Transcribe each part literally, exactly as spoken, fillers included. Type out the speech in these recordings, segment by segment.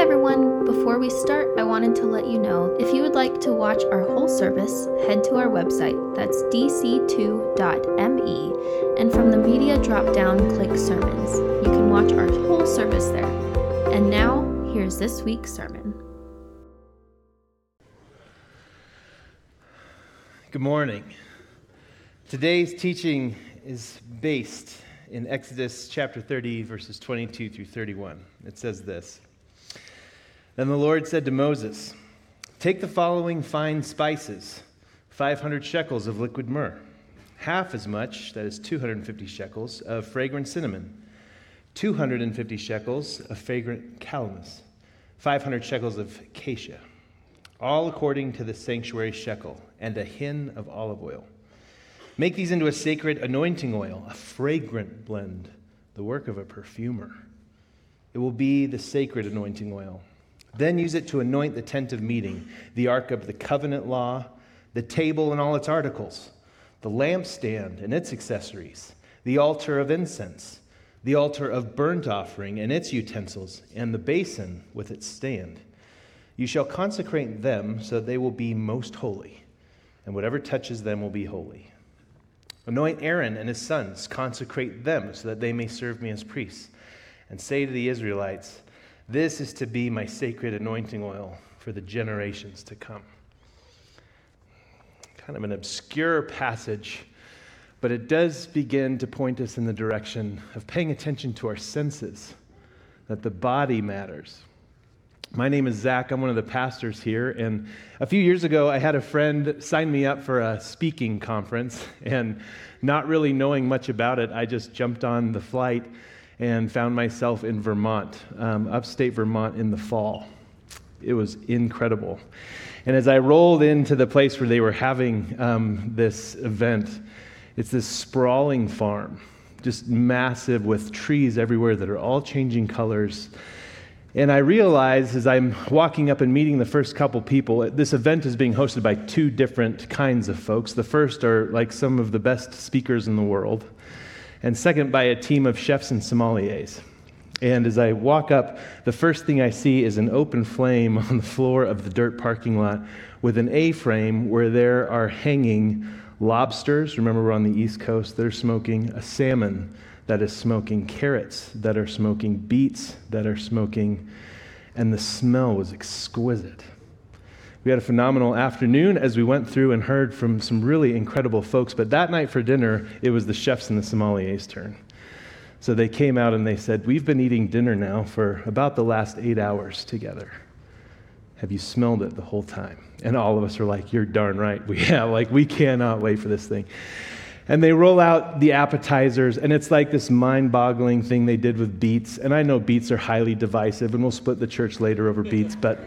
everyone, before we start, I wanted to let you know if you would like to watch our whole service, head to our website, that's d c two dot m e, and from the media drop-down, click sermons. You can watch our whole service there. And now, here's this week's sermon. Good morning. Today's teaching is based in Exodus chapter thirty, verses twenty-two through thirty-one. It says this: Then the Lord said to Moses, "Take the following fine spices, five hundred shekels of liquid myrrh, half as much, that is two hundred fifty shekels, of fragrant cinnamon, two hundred fifty shekels of fragrant calamus, five hundred shekels of acacia, all according to the sanctuary shekel, and a hin of olive oil. Make these into a sacred anointing oil, a fragrant blend, the work of a perfumer. It will be the sacred anointing oil. Then use it to anoint the tent of meeting, the ark of the covenant law, the table and all its articles, the lampstand and its accessories, the altar of incense, the altar of burnt offering and its utensils, and the basin with its stand. You shall consecrate them so that they will be most holy, and whatever touches them will be holy. Anoint Aaron and his sons, consecrate them so that they may serve me as priests, and say to the Israelites, this is to be my sacred anointing oil for the generations to come." Kind of an obscure passage, but it does begin to point us in the direction of paying attention to our senses, that the body matters. My name is Zach. I'm one of the pastors here, and a few years ago, I had a friend sign me up for a speaking conference, and not really knowing much about it, I just jumped on the flight and found myself in Vermont, um, upstate Vermont in the fall. It was incredible. And as I rolled into the place where they were having um, this event, it's this sprawling farm, just massive with trees everywhere that are all changing colors. And I realized as I'm walking up and meeting the first couple people, this event is being hosted by two different kinds of folks. The first are like some of the best speakers in the world, and second by a team of chefs and sommeliers. And as I walk up, the first thing I see is an open flame on the floor of the dirt parking lot with an A-frame where there are hanging lobsters. Remember, we're on the East Coast. They're smoking a salmon that is smoking, carrots that are smoking, beets that are smoking, and the smell was exquisite. We had a phenomenal afternoon as we went through and heard from some really incredible folks, but that night for dinner, it was the chefs and the sommeliers' turn. So they came out and they said, "We've been eating dinner now for about the last eight hours together. Have you smelled it the whole time?" And all of us are like, "You're darn right. We have, like, we cannot wait for this thing." And they roll out the appetizers, and it's like this mind-boggling thing they did with beets. And I know beets are highly divisive, and we'll split the church later over beets, but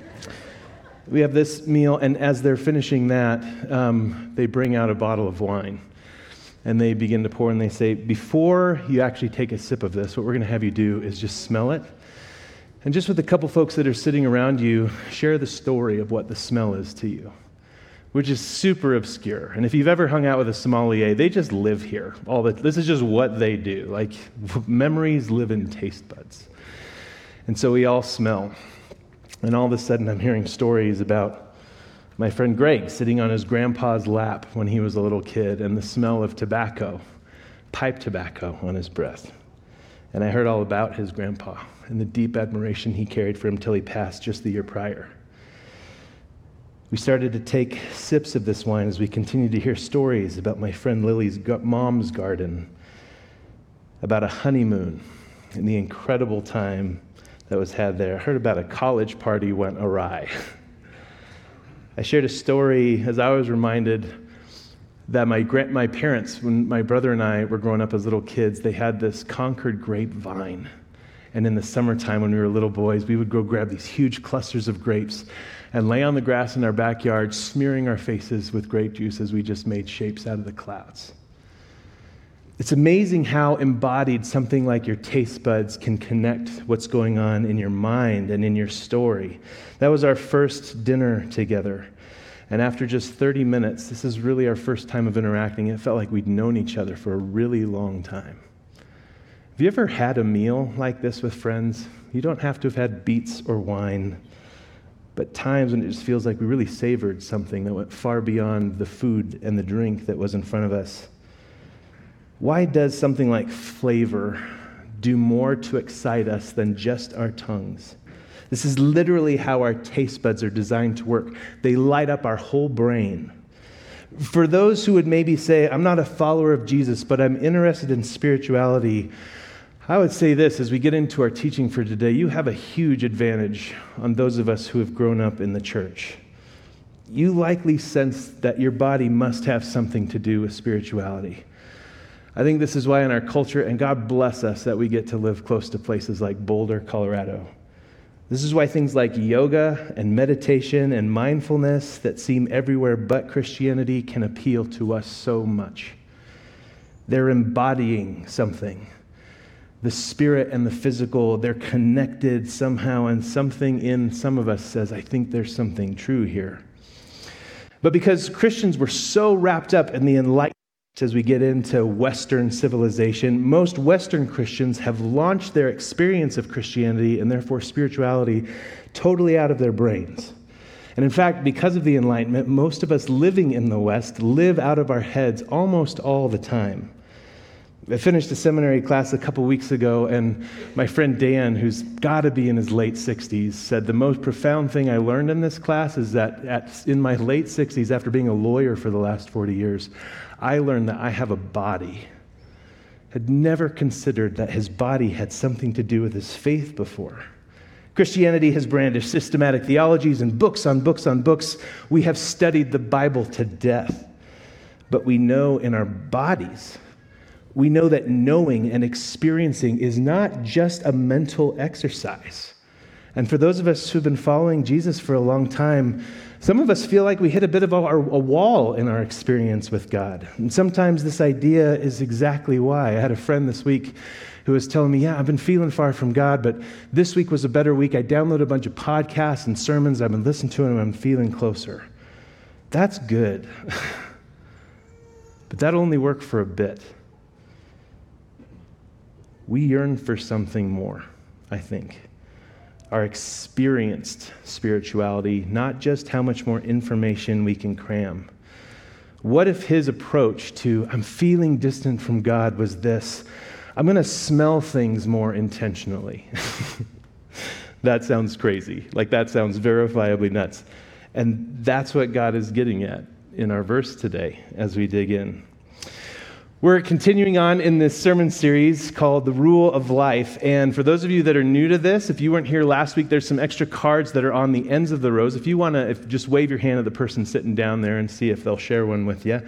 we have this meal, and as they're finishing that, um, they bring out a bottle of wine, and they begin to pour, and they say, "Before you actually take a sip of this, what we're going to have you do is just smell it. And just with a couple folks that are sitting around you, share the story of what the smell is to you," which is super obscure. And if you've ever hung out with a sommelier, they just live here. All the, this is just what they do. Like, memories live in taste buds. And so we all smell. And all of a sudden, I'm hearing stories about my friend Greg sitting on his grandpa's lap when he was a little kid, and the smell of tobacco, pipe tobacco on his breath. And I heard all about his grandpa and the deep admiration he carried for him till he passed just the year prior. We started to take sips of this wine as we continued to hear stories about my friend Lily's mom's garden, about a honeymoon and the incredible time that was had there. I heard about a college party went awry. I shared a story as I was reminded that my gra- my parents, when my brother and I were growing up as little kids, they had this Concord grapevine. And in the summertime when we were little boys, we would go grab these huge clusters of grapes and lay on the grass in our backyard, smearing our faces with grape juice as we just made shapes out of the clouds. It's amazing how embodied something like your taste buds can connect what's going on in your mind and in your story. That was our first dinner together. And after just thirty minutes, this is really our first time of interacting. It felt like we'd known each other for a really long time. Have you ever had a meal like this with friends? You don't have to have had beets or wine, but times when it just feels like we really savored something that went far beyond the food and the drink that was in front of us. Why does something like flavor do more to excite us than just our tongues? This is literally how our taste buds are designed to work. They light up our whole brain. For those who would maybe say, I'm not a follower of Jesus, but I'm interested in spirituality, I would say this as we get into our teaching for today: you have a huge advantage on those of us who have grown up in the church. You likely sense that your body must have something to do with spirituality. I think this is why in our culture, and God bless us that we get to live close to places like Boulder, Colorado. This is why things like yoga and meditation and mindfulness that seem everywhere but Christianity can appeal to us so much. They're embodying something. The spirit and the physical, they're connected somehow, and something in some of us says, I think there's something true here. But because Christians were so wrapped up in the Enlightenment as we get into Western civilization, most Western Christians have launched their experience of Christianity and therefore spirituality totally out of their brains. And in fact, because of the Enlightenment, most of us living in the West live out of our heads almost all the time. I finished a seminary class a couple weeks ago, and my friend Dan, who's got to be in his late sixties, said the most profound thing I learned in this class is that at, in my late sixties, after being a lawyer for the last forty years, I learned that I have a body. Had never considered that his body had something to do with his faith before. Christianity has brandished systematic theologies and books on books on books. We have studied the Bible to death, but we know in our bodies, we know that knowing and experiencing is not just a mental exercise. And for those of us who've been following Jesus for a long time, some of us feel like we hit a bit of a, a wall in our experience with God. And sometimes this idea is exactly why. I had a friend this week who was telling me, yeah, I've been feeling far from God, but this week was a better week. I downloaded a bunch of podcasts and sermons. I've been listening to them, and I'm feeling closer. That's good. But that only worked for a bit. We yearn for something more, I think. Our experienced spirituality, not just how much more information we can cram. What if his approach to, I'm feeling distant from God, was this: I'm going to smell things more intentionally. That sounds crazy. Like, that sounds verifiably nuts. And that's what God is getting at in our verse today as we dig in. We're continuing on in this sermon series called The Rule of Life. And for those of you that are new to this, if you weren't here last week, there's some extra cards that are on the ends of the rows. If you want to, just wave your hand at the person sitting down there and see if they'll share one with you.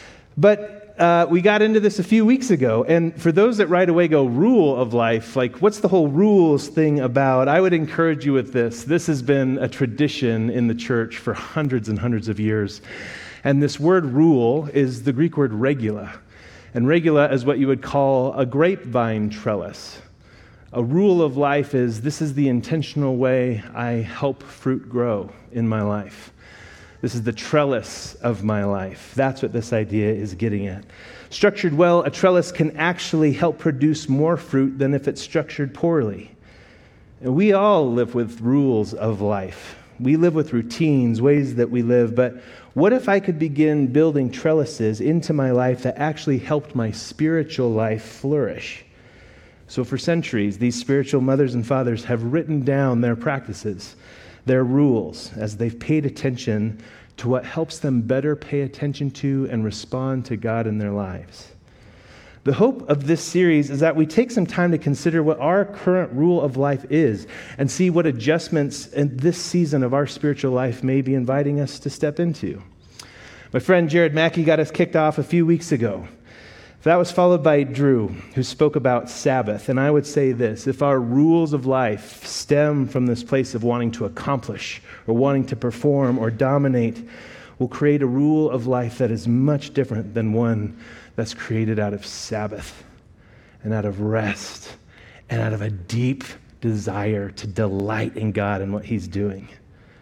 But uh, we got into this a few weeks ago. And for those that right away go, rule of life, like, what's the whole rules thing about? I would encourage you with this. This has been a tradition in the church for hundreds and hundreds of years. And this word rule is the Greek word regula. And regula is what you would call a grapevine trellis. A rule of life is, this is the intentional way I help fruit grow in my life. This is the trellis of my life. That's what this idea is getting at. Structured well, a trellis can actually help produce more fruit than if it's structured poorly. And we all live with rules of life. We live with routines, ways that we live, but what if I could begin building trellises into my life that actually helped my spiritual life flourish? So for centuries, these spiritual mothers and fathers have written down their practices, their rules, as they've paid attention to what helps them better pay attention to and respond to God in their lives. The hope of this series is that we take some time to consider what our current rule of life is and see what adjustments in this season of our spiritual life may be inviting us to step into. My friend Jared Mackey got us kicked off a few weeks ago. That was followed by Drew, who spoke about Sabbath. And I would say this: if our rules of life stem from this place of wanting to accomplish or wanting to perform or dominate, we'll create a rule of life that is much different than one that's created out of Sabbath and out of rest and out of a deep desire to delight in God and what He's doing.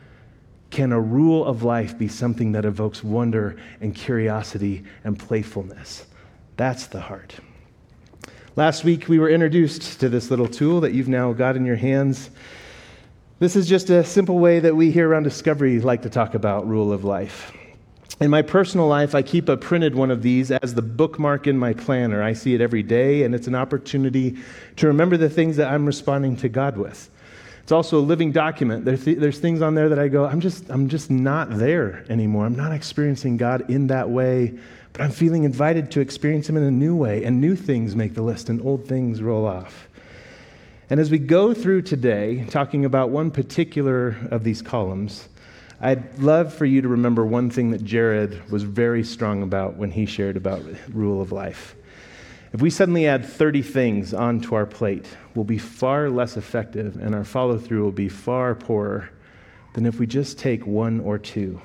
Can a rule of life be something that evokes wonder and curiosity and playfulness? That's the heart. Last week, we were introduced to this little tool that you've now got in your hands. This is just a simple way that we here around Discovery like to talk about rule of life. In my personal life, I keep a printed one of these as the bookmark in my planner. I see it every day, and it's an opportunity to remember the things that I'm responding to God with. It's also a living document. There's, th- there's things on there that I go, I'm just, I'm just not there anymore. I'm not experiencing God in that way, but I'm feeling invited to experience Him in a new way, and new things make the list, and old things roll off. And as we go through today, talking about one particular of these columns, I'd love for you to remember one thing that Jared was very strong about when he shared about rule of life. If we suddenly add thirty things onto our plate, we'll be far less effective, and our follow-through will be far poorer than if we just take one or two.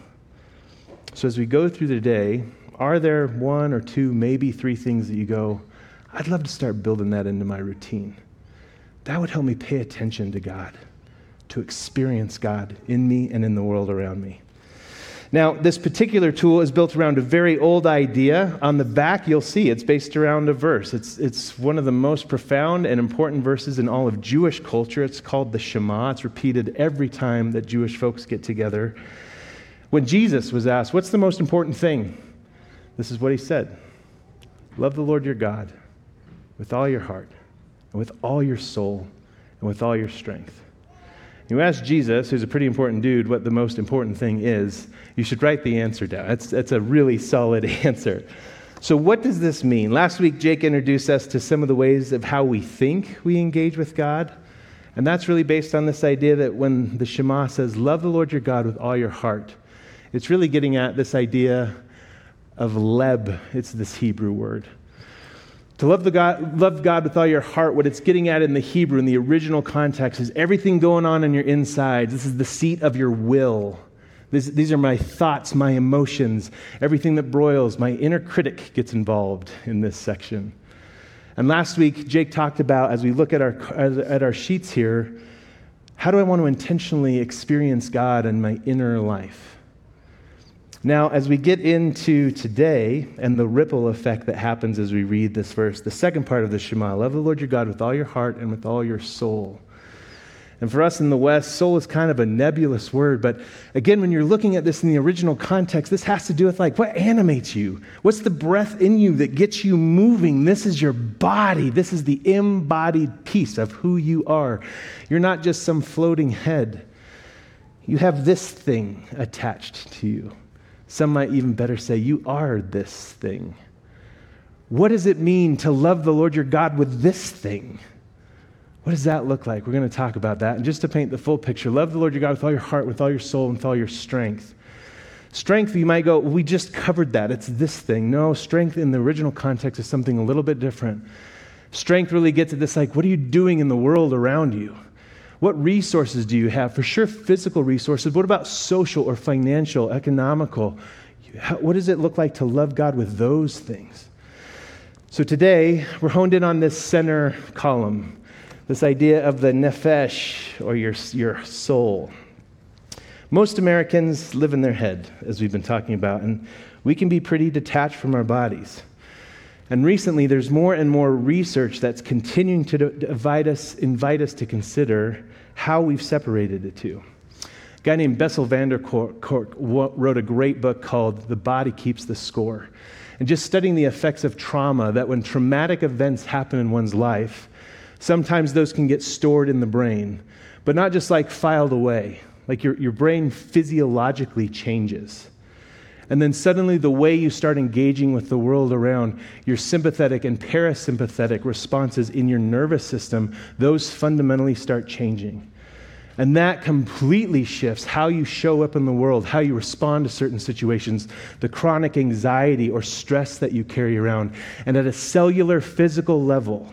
So as we go through the day, are there one or two, maybe three things that you go, I'd love to start building that into my routine? That would help me pay attention to God, to experience God in me and in the world around me. Now, this particular tool is built around a very old idea. On the back, you'll see it's based around a verse. It's, it's one of the most profound and important verses in all of Jewish culture. It's called the Shema. It's repeated every time that Jewish folks get together. When Jesus was asked, what's the most important thing? This is what he said. Love the Lord your God with all your heart, and with all your soul, and with all your strength. You ask Jesus, who's a pretty important dude, what the most important thing is, you should write the answer down. That's, that's a really solid answer. So what does this mean? Last week, Jake introduced us to some of the ways of how we think we engage with God. And that's really based on this idea that when the Shema says, love the Lord your God with all your heart, it's really getting at this idea of leb. It's this Hebrew word. To love, the God, love God with all your heart, what it's getting at in the Hebrew, in the original context, is everything going on in your insides. This is the seat of your will. This, these are my thoughts, my emotions, everything that broils. My inner critic gets involved in this section. And last week, Jake talked about, as we look at our, at our sheets here, how do I want to intentionally experience God in my inner life? Now, as we get into today and the ripple effect that happens as we read this verse, the second part of the Shema, love the Lord your God with all your heart and with all your soul. And for us in the West, soul is kind of a nebulous word, but again, when you're looking at this in the original context, this has to do with like, what animates you? What's the breath in you that gets you moving? This is your body. This is the embodied piece of who you are. You're not just some floating head. You have this thing attached to you. Some might even better say, you are this thing. What does it mean to love the Lord your God with this thing? What does that look like? We're going to talk about that. And just to paint the full picture, love the Lord your God with all your heart, with all your soul, and with all your strength. Strength, you might go, we just covered that. It's this thing. No, strength in the original context is something a little bit different. Strength really gets at this, like, what are you doing in the world around you? What resources do you have? For sure, physical resources. What about social or financial, economical? How, what does it look like to love God with those things? So today, we're honed in on this center column, this idea of the nefesh, or your, your soul. Most Americans live in their head, as we've been talking about, and we can be pretty detached from our bodies. And recently, there's more and more research that's continuing to divide us, invite us to consider how we've separated the two. A guy named Bessel van der Kolk wrote a great book called The Body Keeps the Score. And just studying the effects of trauma, that when traumatic events happen in one's life, sometimes those can get stored in the brain, but not just like filed away. Like your, your brain physiologically changes. And then suddenly the way you start engaging with the world around, your sympathetic and parasympathetic responses in your nervous system, those fundamentally start changing. And that completely shifts how you show up in the world, how you respond to certain situations, the chronic anxiety or stress that you carry around. And at a cellular physical level,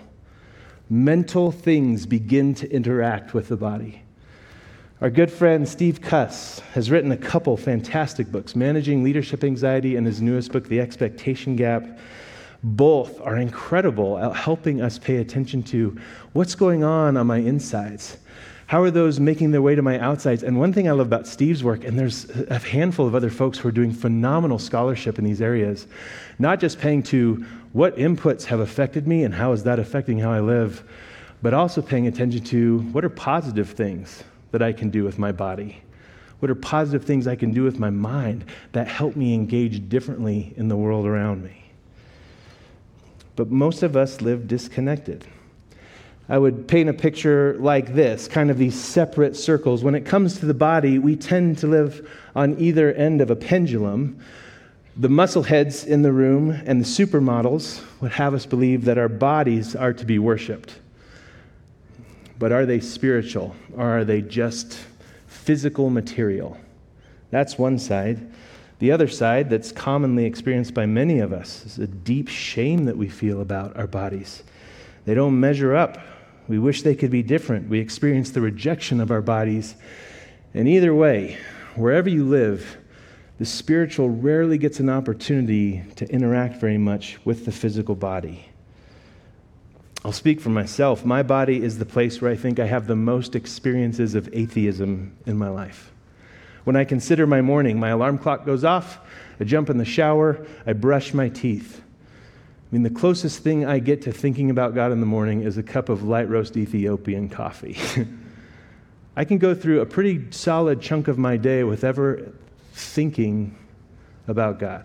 mental things begin to interact with the body. Our good friend Steve Cuss has written a couple fantastic books, Managing Leadership Anxiety and his newest book, The Expectation Gap. Both are incredible at helping us pay attention to what's going on on my insides. How are those making their way to my outsides? And one thing I love about Steve's work, and there's a handful of other folks who are doing phenomenal scholarship in these areas, not just paying to what inputs have affected me and how is that affecting how I live, but also paying attention to what are positive things that I can do with my body? What are positive things I can do with my mind that help me engage differently in the world around me? But most of us live disconnected. I would paint a picture like this, kind of these separate circles. When it comes to the body, we tend to live on either end of a pendulum. The muscleheads in the room and the supermodels would have us believe that our bodies are to be worshipped. But are they spiritual, or are they just physical material? That's one side. The other side that's commonly experienced by many of us is a deep shame that we feel about our bodies. They don't measure up. We wish they could be different. We experience the rejection of our bodies. And either way, wherever you live, the spiritual rarely gets an opportunity to interact very much with the physical body. I'll speak for myself. My body is the place where I think I have the most experiences of atheism in my life. When I consider my morning, my alarm clock goes off, I jump in the shower, I brush my teeth. I mean, the closest thing I get to thinking about God in the morning is a cup of light roast Ethiopian coffee. I can go through a pretty solid chunk of my day with ever thinking about God.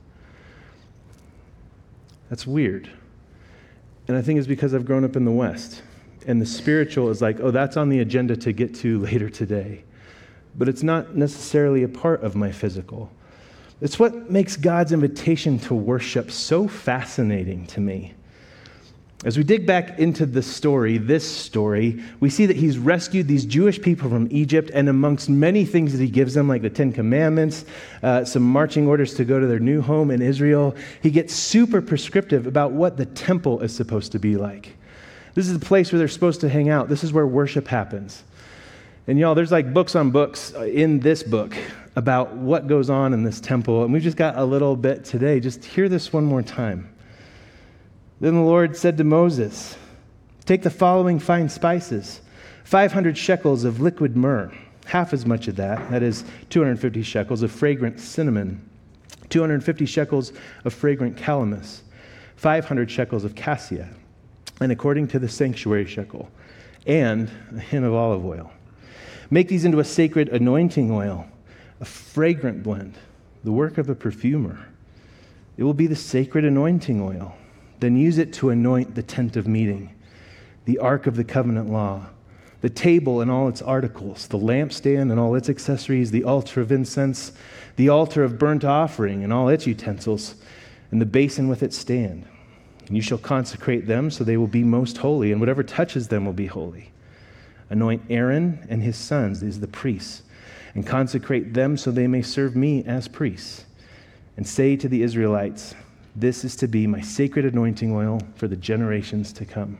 That's weird. And I think it's because I've grown up in the West. And the spiritual is like, oh, that's on the agenda to get to later today. But it's not necessarily a part of my physical. It's what makes God's invitation to worship so fascinating to me. As we dig back into the story, this story, we see that he's rescued these Jewish people from Egypt, and amongst many things that he gives them, like the Ten Commandments, uh, some marching orders to go to their new home in Israel, he gets super prescriptive about what the temple is supposed to be like. This is the place where they're supposed to hang out. This is where worship happens. And y'all, there's like books on books in this book about what goes on in this temple. And we've just got a little bit today. Just hear this one more time. Then the Lord said to Moses, take the following fine spices, five hundred shekels of liquid myrrh, half as much of that, that is two hundred fifty shekels of fragrant cinnamon, two hundred fifty shekels of fragrant calamus, five hundred shekels of cassia, and according to the sanctuary shekel, and a hin of olive oil. Make these into a sacred anointing oil, a fragrant blend, the work of a perfumer. It will be the sacred anointing oil. Then use it to anoint the tent of meeting, the ark of the covenant law, the table and all its articles, the lampstand and all its accessories, the altar of incense, the altar of burnt offering and all its utensils, and the basin with its stand. And you shall consecrate them so they will be most holy, and whatever touches them will be holy. Anoint Aaron and his sons, these are the priests, and consecrate them so they may serve me as priests. And say to the Israelites, this is to be my sacred anointing oil for the generations to come.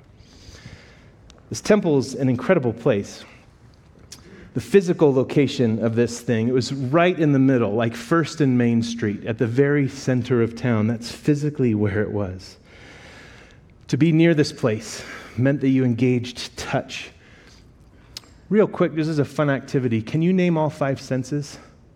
This temple is an incredible place. The physical location of this thing, it was right in the middle, like First and Main Street, at the very center of town. That's physically where it was. To be near this place meant that you engaged touch. Real quick, this is a fun activity. Can you name all five senses?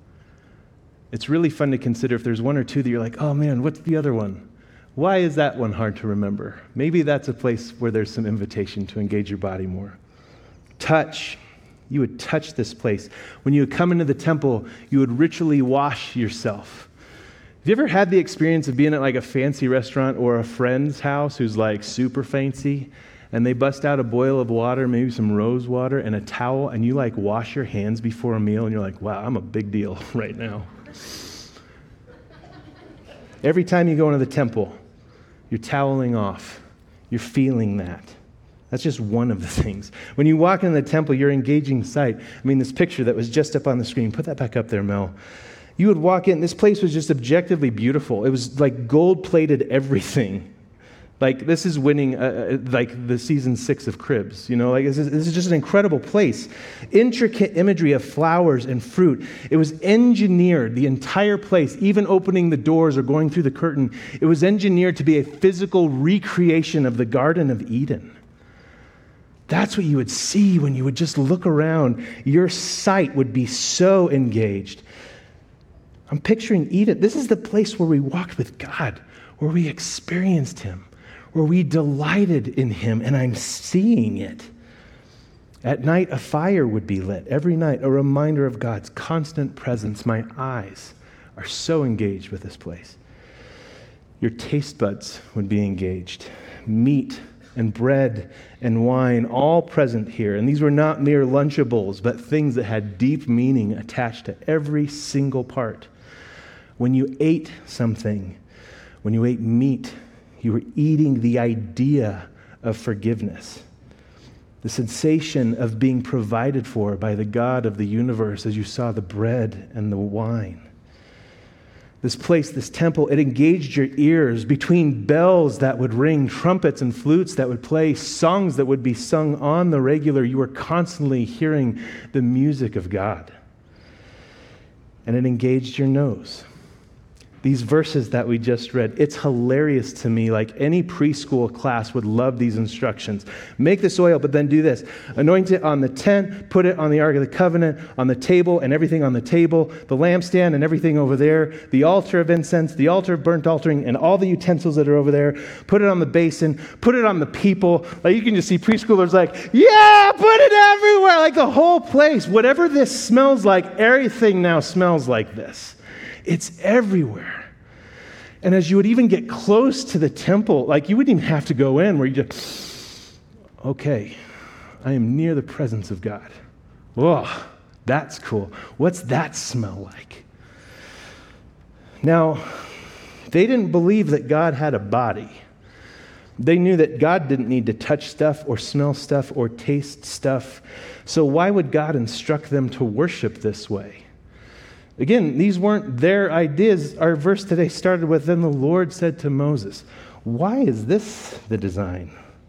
It's really fun to consider if there's one or two that you're like, oh man, what's the other one? Why is that one hard to remember? Maybe that's a place where there's some invitation to engage your body more. Touch. You would touch this place. When you would come into the temple, you would ritually wash yourself. Have you ever had the experience of being at like a fancy restaurant or a friend's house who's like super fancy, and they bust out a boil of water, maybe some rose water, and a towel, and you like wash your hands before a meal, and you're like, wow, I'm a big deal right now. Every time you go into the temple, you're toweling off. You're feeling that. That's just one of the things. When you walk into the temple, you're engaging sight. I mean, this picture that was just up on the screen, put that back up there, Mel. You would walk in, this place was just objectively beautiful. It was like gold-plated everything. Like, this is winning, uh, like, the season six of Cribs, you know? Like, this is, this is just an incredible place. Intricate imagery of flowers and fruit. It was engineered, the entire place, even opening the doors or going through the curtain, it was engineered to be a physical recreation of the Garden of Eden. That's what you would see when you would just look around. Your sight would be so engaged. I'm picturing Eden. This is the place where we walked with God, where we experienced him, where we delighted in him, and I'm seeing it. At night, a fire would be lit. Every night, a reminder of God's constant presence. My eyes are so engaged with this place. Your taste buds would be engaged. Meat and bread and wine, all present here. And these were not mere Lunchables, but things that had deep meaning attached to every single part. When you ate something, when you ate meat, you were eating the idea of forgiveness. The sensation of being provided for by the God of the universe as you saw the bread and the wine. This place, this temple, it engaged your ears between bells that would ring, trumpets and flutes that would play, songs that would be sung on the regular. You were constantly hearing the music of God. And it engaged your nose. These verses that we just read, it's hilarious to me. Like any preschool class would love these instructions. Make this oil, but then do this. Anoint it on the tent, put it on the Ark of the Covenant, on the table and everything on the table, the lampstand and everything over there, the altar of incense, the altar of burnt offering, and all the utensils that are over there. Put it on the basin, put it on the people. Like you can just see preschoolers like, yeah, put it everywhere. Like the whole place, whatever this smells like, everything now smells like this. It's everywhere. And as you would even get close to the temple, like you wouldn't even have to go in where you just, okay, I am near the presence of God. Oh, that's cool. What's that smell like? Now, they didn't believe that God had a body. They knew that God didn't need to touch stuff or smell stuff or taste stuff. So why would God instruct them to worship this way? Again, these weren't their ideas. Our verse today started with, then the Lord said to Moses, why is this the design?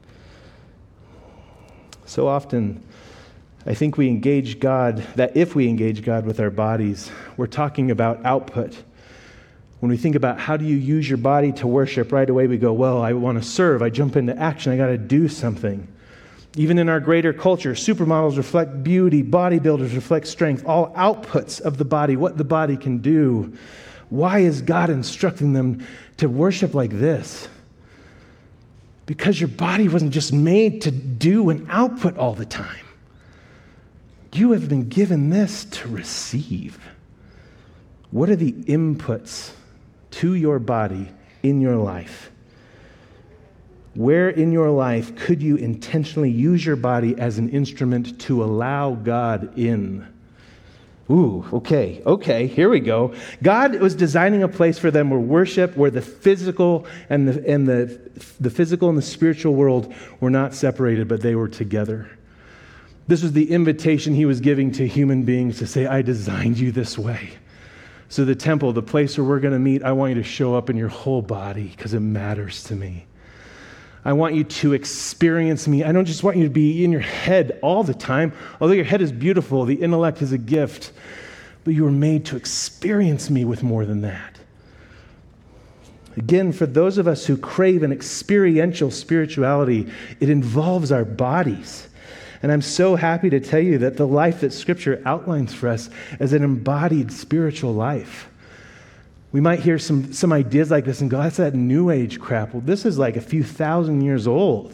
So often, I think we engage God, that if we engage God with our bodies, we're talking about output. When we think about how do you use your body to worship, right away we go, well, I want to serve. I jump into action. I got to do something. Even in our greater culture, supermodels reflect beauty, bodybuilders reflect strength, all outputs of the body, what the body can do. Why is God instructing them to worship like this? Because your body wasn't just made to do an output all the time. You have been given this to receive. What are the inputs to your body in your life? Where in your life could you intentionally use your body as an instrument to allow God in? Ooh, okay, okay, here we go. God was designing a place for them where worship, where the physical and the and the the physical and the spiritual world were not separated, but they were together. This was the invitation he was giving to human beings to say, I designed you this way. So the temple, the place where we're going to meet, I want you to show up in your whole body because it matters to me. I want you to experience me. I don't just want you to be in your head all the time. Although your head is beautiful, the intellect is a gift, but you were made to experience me with more than that. Again, for those of us who crave an experiential spirituality, it involves our bodies. And I'm so happy to tell you that the life that Scripture outlines for us is an embodied spiritual life. We might hear some, some ideas like this and go, that's that New Age crap. Well, this is like a few thousand years old.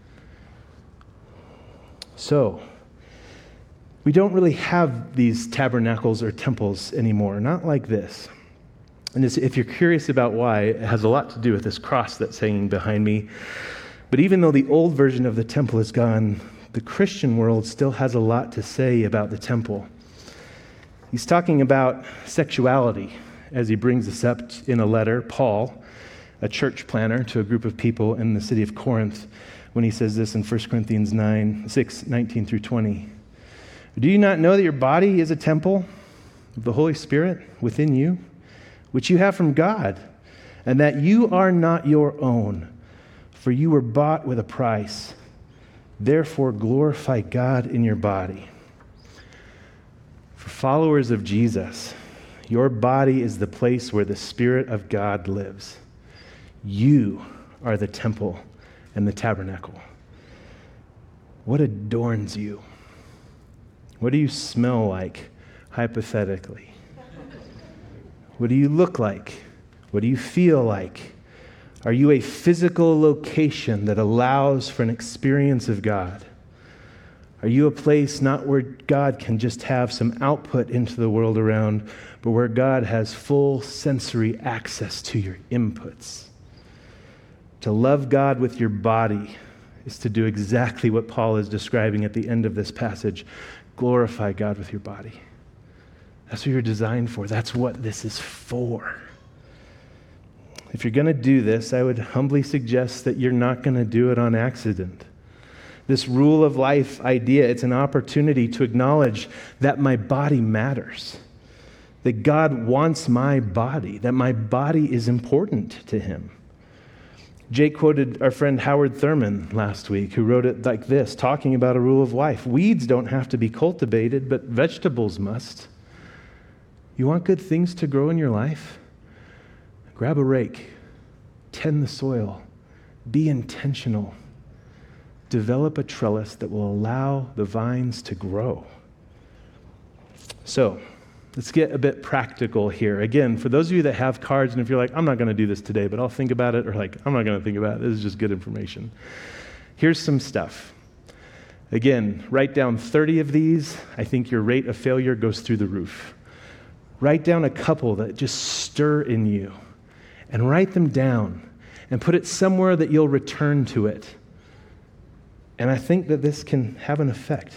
So, we don't really have these tabernacles or temples anymore, not like this. And if you're curious about why, it has a lot to do with this cross that's hanging behind me. But even though the old version of the temple is gone, the Christian world still has a lot to say about the temple. He's talking about sexuality. As he brings this up in a letter, Paul, a church planner to a group of people in the city of Corinth, when he says this in First Corinthians nine, six, nineteen through twenty. Do you not know that your body is a temple of the Holy Spirit within you, which you have from God, and that you are not your own, for you were bought with a price. Therefore glorify God in your body. For followers of Jesus, your body is the place where the Spirit of God lives. You are the temple and the tabernacle. What adorns you? What do you smell like, hypothetically? What do you look like? What do you feel like? Are you a physical location that allows for an experience of God? Are you a place not where God can just have some output into the world around, but where God has full sensory access to your inputs? To love God with your body is to do exactly what Paul is describing at the end of this passage. Glorify God with your body. That's what you're designed for. That's what this is for. If you're going to do this, I would humbly suggest that you're not going to do it on accident. This rule of life idea, it's an opportunity to acknowledge that my body matters, that God wants my body, that my body is important to him. Jake quoted our friend Howard Thurman last week, who wrote it like this, talking about a rule of life. Weeds don't have to be cultivated, but vegetables must. You want good things to grow in your life? Grab a rake, tend the soil, be intentional. Develop a trellis that will allow the vines to grow. So, let's get a bit practical here. Again, for those of you that have cards, and if you're like, I'm not going to do this today, but I'll think about it, or like, I'm not going to think about it, this is just good information. Here's some stuff. Again, write down thirty of these. I think your rate of failure goes through the roof. Write down a couple that just stir in you, and write them down, and put it somewhere that you'll return to it. And I think that this can have an effect.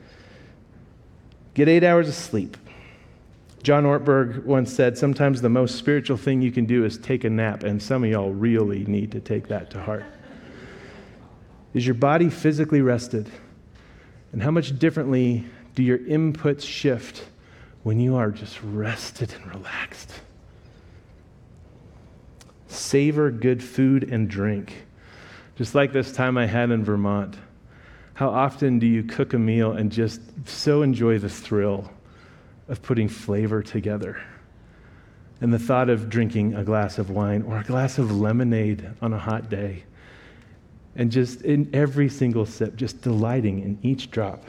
Get eight hours of sleep. John Ortberg once said, sometimes the most spiritual thing you can do is take a nap, and some of y'all really need to take that to heart. Is your body physically rested? And how much differently do your inputs shift when you are just rested and relaxed? Savor good food and drink. Just like this time I had in Vermont. How often do you cook a meal and just so enjoy the thrill of putting flavor together? And the thought of drinking a glass of wine or a glass of lemonade on a hot day. And just in every single sip, just delighting in each drop.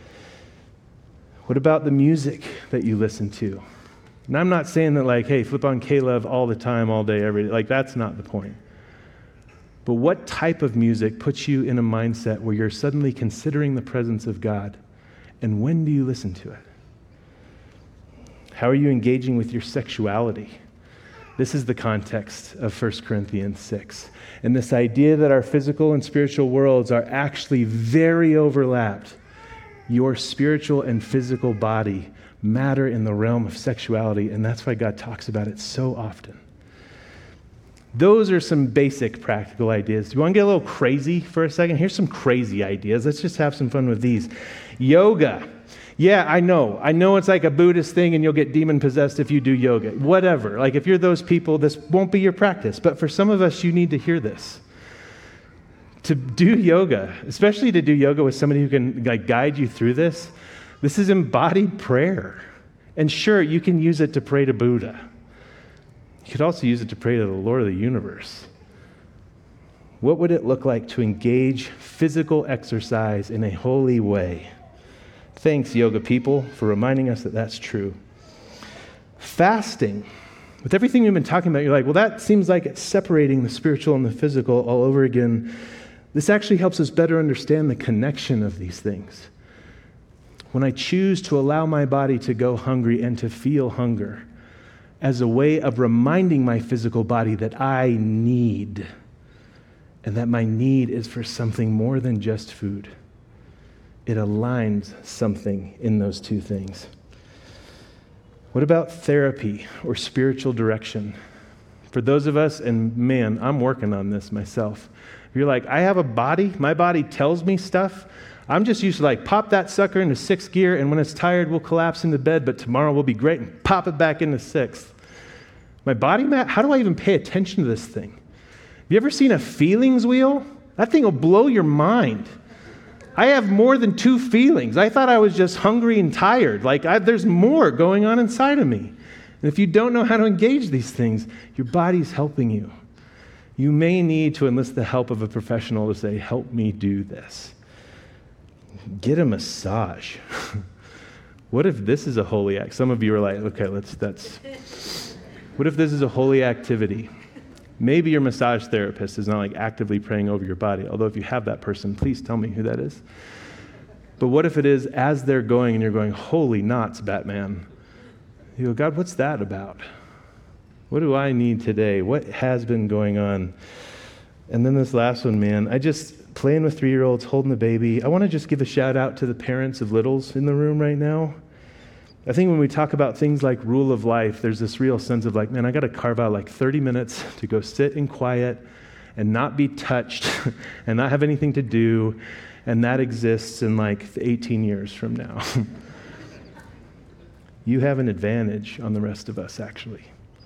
What about the music that you listen to? And I'm not saying that like, hey, flip on K-Love all the time, all day, every day. Like, that's not the point. But what type of music puts you in a mindset where you're suddenly considering the presence of God? And when do you listen to it? How are you engaging with your sexuality? This is the context of First Corinthians six. And this idea that our physical and spiritual worlds are actually very overlapped. Your spiritual and physical body matter in the realm of sexuality, and that's why God talks about it so often. Those are some basic practical ideas. Do you want to get a little crazy for a second? Here's some crazy ideas. Let's just have some fun with these. Yoga. Yeah, I know. I know it's like a Buddhist thing and you'll get demon-possessed if you do yoga. Whatever. Like if you're those people, this won't be your practice. But for some of us, you need to hear this. To do yoga, especially to do yoga with somebody who can like guide you through this, this is embodied prayer. And sure, you can use it to pray to Buddha. You could also use it to pray to the Lord of the universe. What would it look like to engage physical exercise in a holy way? Thanks, yoga people, for reminding us that that's true. Fasting. With everything we've been talking about, you're like, well, that seems like it's separating the spiritual and the physical all over again. This actually helps us better understand the connection of these things. When I choose to allow my body to go hungry and to feel hunger as a way of reminding my physical body that I need, and that my need is for something more than just food, it aligns something in those two things. What about therapy or spiritual direction? For those of us, and man, I'm working on this myself. You're like, I have a body, my body tells me stuff. I'm just used to like pop that sucker into sixth gear, and when it's tired, we'll collapse into bed, but tomorrow will be great, and pop it back into sixth. My body map, how do I even pay attention to this thing? Have you ever seen a feelings wheel? That thing will blow your mind. I have more than two feelings. I thought I was just hungry and tired. Like I, there's more going on inside of me. And if you don't know how to engage these things, your body's helping you. You may need to enlist the help of a professional to say, help me do this. get a massage. What if this is a holy act? Some of you are like, okay, let's, that's, what if this is a holy activity? Maybe your massage therapist is not like actively praying over your body, although if you have that person, please tell me who that is. But what if it is as they're going and you're going, holy knots, Batman. You go, God, what's that about? What do I need today? What has been going on? And then this last one, man, I just, playing with three-year-olds, holding the baby. I want to just give a shout out to the parents of littles in the room right now. I think when we talk about things like rule of life, there's this real sense of like, man, I got to carve out like thirty minutes to go sit in quiet and not be touched and not have anything to do. And that exists in like eighteen years from now. You have an advantage on the rest of us, actually.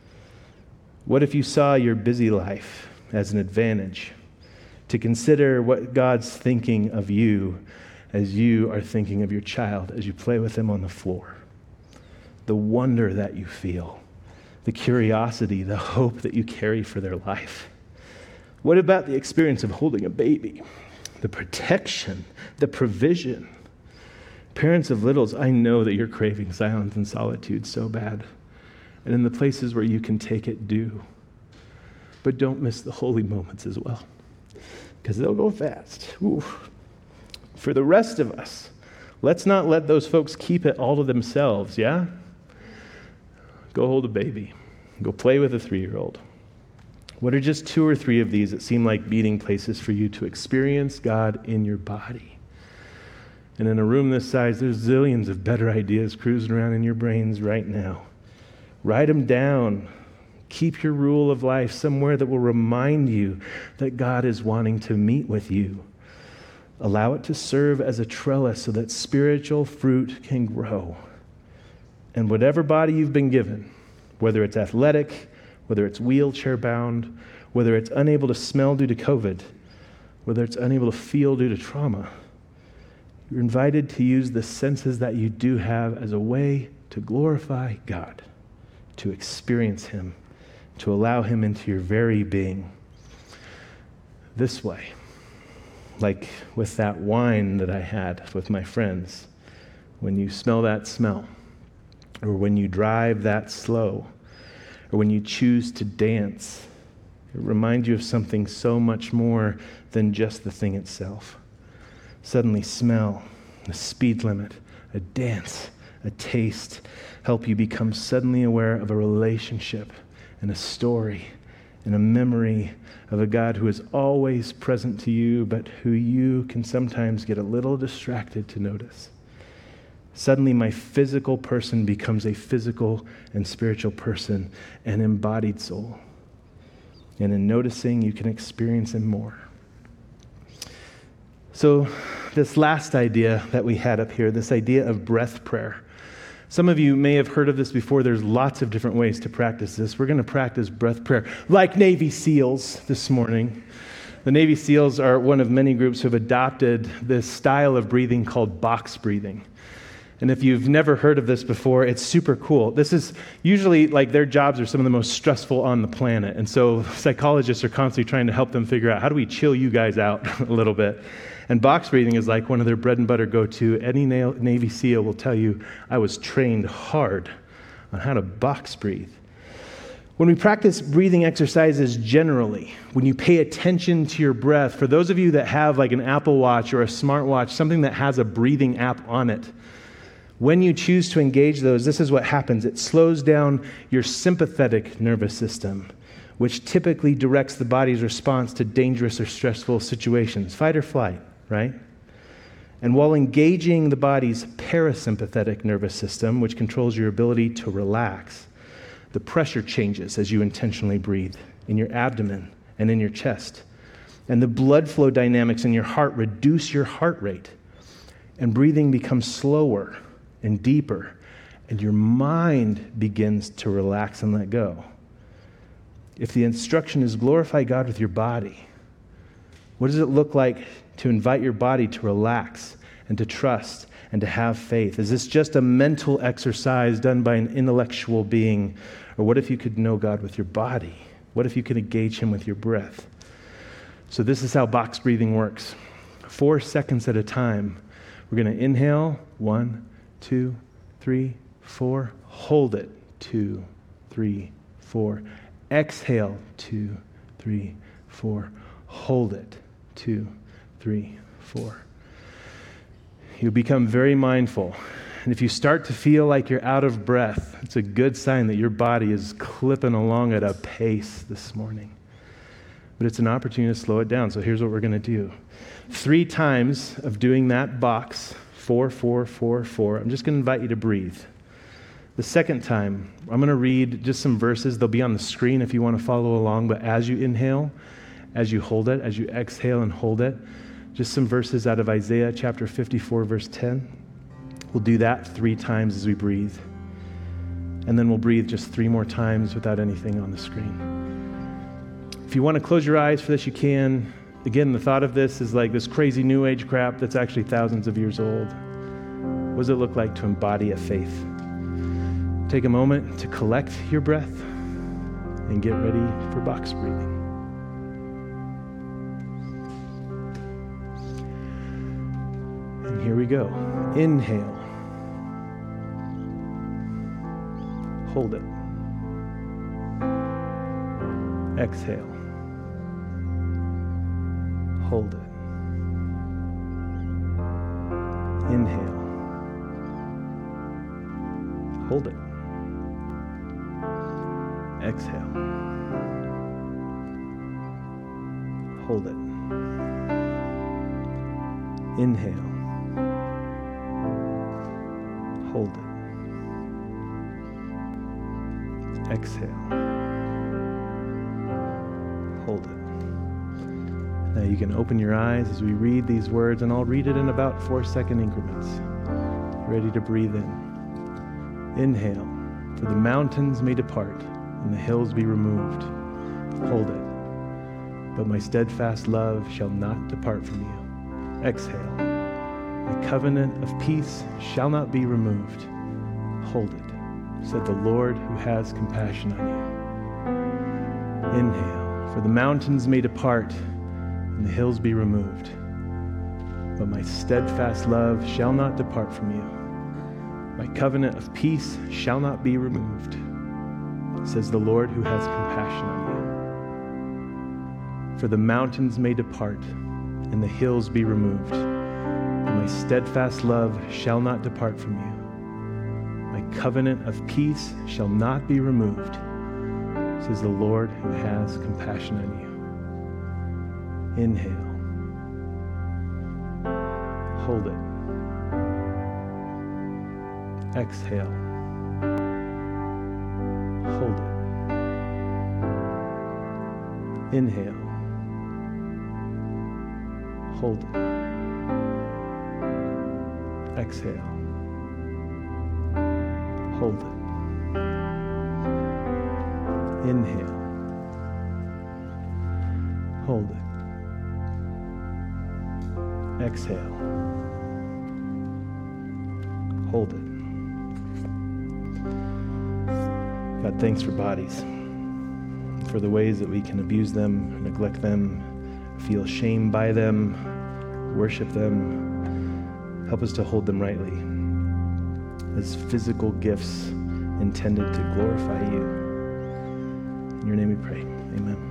What if you saw your busy life as an advantage to consider what God's thinking of you as you are thinking of your child as you play with him on the floor? The wonder that you feel, the curiosity, the hope that you carry for their life. What about the experience of holding a baby? The protection, the provision. Parents of littles, I know that you're craving silence and solitude so bad. And in the places where you can take it, do. But don't miss the holy moments as well, because they'll go fast. Ooh. For the rest of us, let's not let those folks keep it all to themselves, yeah? Go hold a baby. Go play with a three-year-old. What are just two or three of these that seem like meeting places for you to experience God in your body? And in a room this size, there's zillions of better ideas cruising around in your brains right now. Write them down. Keep your rule of life somewhere that will remind you that God is wanting to meet with you. Allow it to serve as a trellis so that spiritual fruit can grow. And whatever body you've been given, whether it's athletic, whether it's wheelchair bound, whether it's unable to smell due to COVID, whether it's unable to feel due to trauma, you're invited to use the senses that you do have as a way to glorify God, to experience him, to allow him into your very being. This way, like with that wine that I had with my friends, when you smell that smell, or when you drive that slow, or when you choose to dance, it reminds you of something so much more than just the thing itself. Suddenly smell, a speed limit, a dance, a taste, help you become suddenly aware of a relationship and a story and a memory of a God who is always present to you, but who you can sometimes get a little distracted to notice. Suddenly my physical person becomes a physical and spiritual person, an embodied soul. And in noticing, you can experience him more. So this last idea that we had up here, this idea of breath prayer. Some of you may have heard of this before. There's lots of different ways to practice this. We're going to practice breath prayer like Navy SEALs this morning. The Navy SEALs are one of many groups who have adopted this style of breathing called box breathing. And if you've never heard of this before, it's super cool. This is usually, like, their jobs are some of the most stressful on the planet. And so psychologists are constantly trying to help them figure out, how do we chill you guys out a little bit? And box breathing is like one of their bread and butter go-to. Any Navy SEAL will tell you, I was trained hard on how to box breathe. When we practice breathing exercises generally, when you pay attention to your breath, for those of you that have like an Apple Watch or a smartwatch, something that has a breathing app on it, when you choose to engage those, this is what happens. It slows down your sympathetic nervous system, which typically directs the body's response to dangerous or stressful situations, fight or flight, right? And while engaging the body's parasympathetic nervous system, which controls your ability to relax, the pressure changes as you intentionally breathe in your abdomen and in your chest. And the blood flow dynamics in your heart reduce your heart rate. And breathing becomes slower and deeper, and your mind begins to relax and let go. If the instruction is glorify God with your body, what does it look like to invite your body to relax and to trust and to have faith? Is this just a mental exercise done by an intellectual being? Or what if you could know God with your body? What if you could engage him with your breath? So this is how box breathing works. Four seconds at a time, We're going to inhale. One, two, three, four. Hold it. Two, three, four. Exhale. Two, three, four. Hold it. Two, three, four. You'll become very mindful. And if you start to feel like you're out of breath, it's a good sign that your body is clipping along at a pace this morning. But it's an opportunity to slow it down. So here's what we're going to do. Three times of doing that box, four, four, four, four. I'm just going to invite you to breathe. The second time, I'm going to read just some verses. They'll be on the screen if you want to follow along. But as you inhale, as you hold it, as you exhale and hold it, just some verses out of Isaiah chapter fifty-four, verse ten. We'll do that three times as we breathe. And then we'll breathe just three more times without anything on the screen. If you want to close your eyes for this, you can. Again, the thought of this is like this crazy new age crap that's actually thousands of years old. What does it look like to embody a faith? Take a moment to collect your breath and get ready for box breathing. And here we go. Inhale. Hold it. Exhale. Hold it. Inhale. Hold it. Exhale. Hold it. Inhale. Hold it. Exhale. Hold it. Now you can open your eyes as we read these words, and I'll read it in about four second increments. Ready to breathe in. Inhale. For the mountains may depart and the hills be removed. Hold it. But my steadfast love shall not depart from you. Exhale. My covenant of peace shall not be removed. Hold it, said the Lord who has compassion on you. Inhale. For the mountains may depart and the hills be removed. But my steadfast love shall not depart from you. My covenant of peace shall not be removed, says the Lord who has compassion on you. For the mountains may depart and the hills be removed, but my steadfast love shall not depart from you. My covenant of peace shall not be removed, says the Lord who has compassion on you. Inhale. Hold it. Exhale. Hold it. Inhale. Hold it. Exhale. Hold it. Inhale. Hold it. Exhale. Hold it. God, thanks for bodies, for the ways that we can abuse them, neglect them, feel shame by them, worship them. Help us to hold them rightly as physical gifts intended to glorify you. In your name we pray. Amen.